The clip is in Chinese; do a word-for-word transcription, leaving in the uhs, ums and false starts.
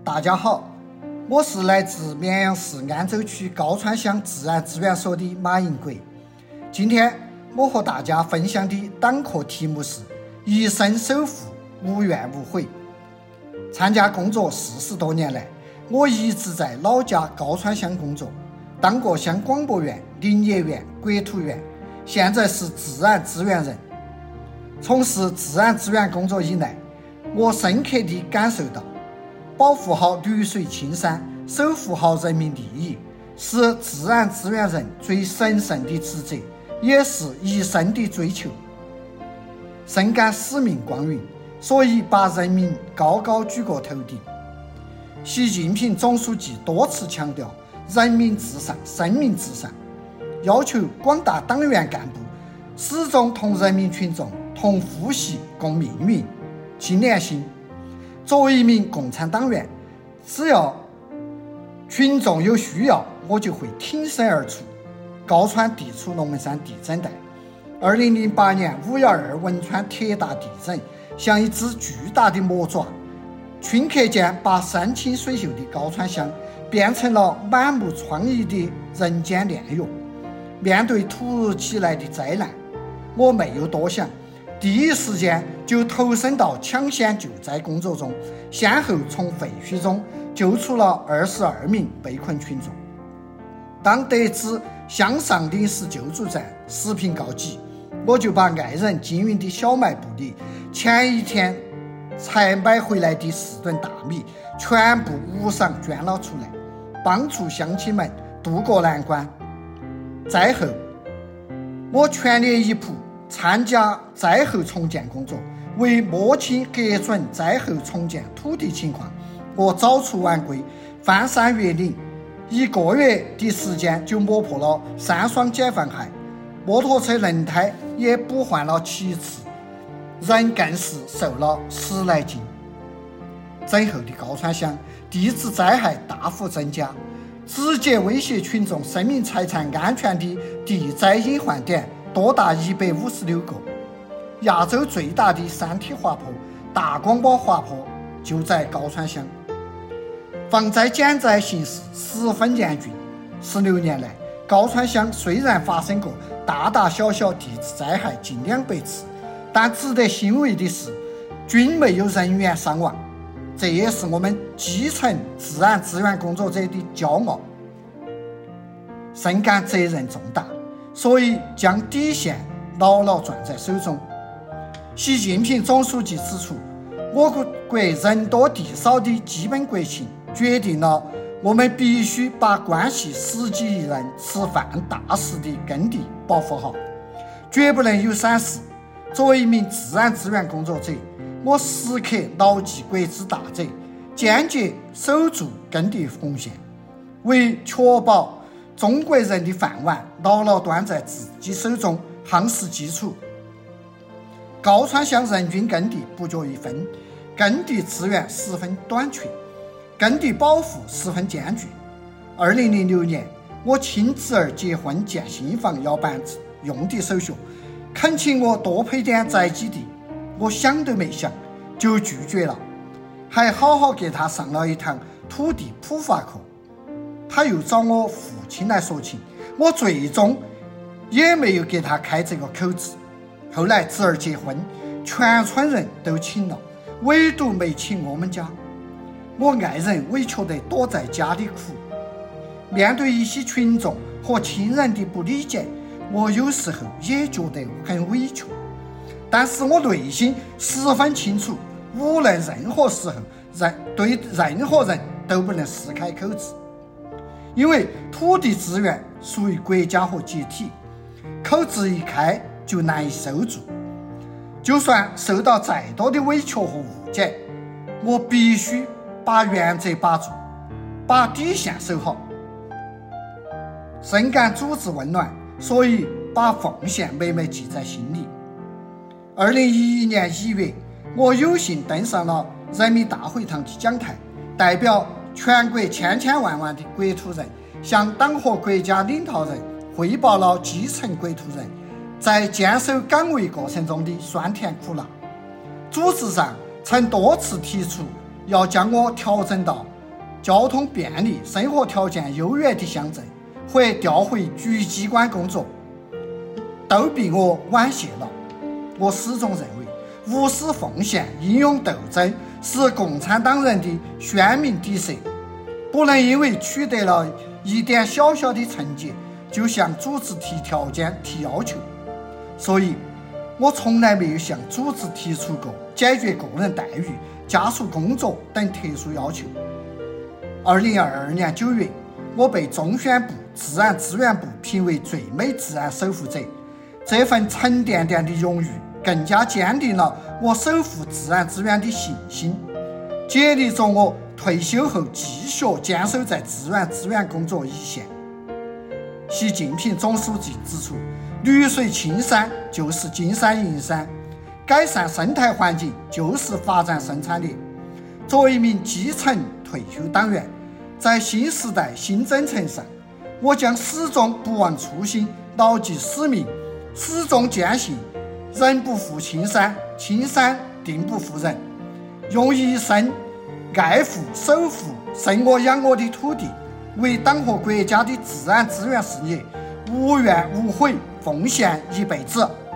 大家好，我是来自绵阳市安州区高川乡自然资源所的马银国。今天我和大家分享的党课题目是一生守护，无怨无悔。参加工作四十多年来，我一直在老家高川乡工作，当过乡广播员、林业员、国土员，现在是自然资源人。从事自然资源工作以来，我深刻地感受到，保护好绿水青山，守护好人民利益，是自然资源人最神圣的职责，也是一生的追求。深感使命光荣，所以把人民高高举过头顶。习近平总书记多次强调人民至上，生命至上，要求广大党员干部始终同人民群众同呼吸共命运，心连心。作为一名共产党员，只要群众有需要，我就会挺身而出。高川地处龙门山地震带，二零零八年五一二汶川铁大地震像一只巨大的魔爪，顷刻间把山清水秀的高川乡变成了满目疮痍的人间炼狱。面对突如其来的灾难，我没有多想，第一时间就投身到抢险救灾工作中，先后从废墟中救出了二十二名被困群众。当得知乡上临时救助站食品告急，我就把爱人经营的小卖部里前一天才买回来的四吨大米全部无偿捐了出来，帮助乡亲们渡过难关。灾后，我全力以赴参加灾后重建工作，为摸清核准灾后重建土地情况，我早出晚归，翻山越岭，一个月的时间就摸破了三双解放鞋，摩托车轮胎也补换了七次，人更是瘦了十来斤。震后的高川乡地质灾害大幅增加，直接威胁群众生命财产安全的地灾隐患点多达一百五十六个。亚洲最大的山体滑坡大光宝滑坡就在高川乡。防灾减灾形势十分严峻，十六年来，高川乡虽然发生过大大小小地质灾害近两百次，但值得欣慰的是，均没有人员伤亡，这也是我们基层自然资源工作者的骄傲。深感责任重大，所以将底线牢牢攥在手中。习近平总书记指出，我国人多地少的基本国情决定了我们必须把关系十几亿人吃饭大事的根底保护好，绝不能有闪失。作为一名自然资源工作者，我时刻牢记国之大责，坚决守住根地红线，为确保中国人的饭碗牢牢端在自己手中夯实基础。高川乡人均耕地不足一分，耕地资源十分短缺，耕地保护十分艰巨。二零零六年，我亲侄儿结婚建新房要办用地手续，恳请我多配点宅基地，我想都没想就拒绝了，还好好给他上了一堂土地普法课。他又找我父亲来说情，我最终也没有给他开这个口子。后来侄儿结婚，全村人都请了，唯独没请我们家。我爱人委屈得躲在家里哭。面对一些群众和亲人的不理解，我有时候也觉得很委屈，但是我内心十分清楚，无论任何时候，人对任何人都不能撕开口子，因为土地资源属于国家和集体，口子一开就难以收住。就算受到再多的委屈和误解，我必须把原则把住，把底线守好。深感组织温暖，所以把奉献每每记在心里。二零一一年一月，我有幸登上了人民大会堂的讲台，代表全国千千万万的国土人，向党和国家领导人汇报了基层国土人在坚守岗位过程中的酸甜苦辣。组织上曾多次提出要将我调整到交通便利、生活条件优越的乡镇，或调回局机关工作，都比我晚些了。我始终认为，无私奉献、英勇斗争是共产党人的鲜明底色，不能因为取得了一点小小的成绩，就向组织提条件、提要求。所以，我从来没有向组织提出过解决个人待遇、家属工作等特殊要求。二零二二年九月，我被中宣部自然资源部评为最美自然守护者，这份沉甸甸的荣誉更加坚定了我守护自然资源的信心，激励着我退休后继续坚守在自然资源工作一线。习近平总书记指出，绿水青山就是金山银山，改善生态环境就是发展生产力。作为一名基层退休党员，在新时代新征程上，我将始终不忘初心，牢记使命，始终坚信人不负青山，青山定不负人，用一生爱护守护生我养我的土地，为党和国家的自然资源事业无怨无悔奉献一辈子。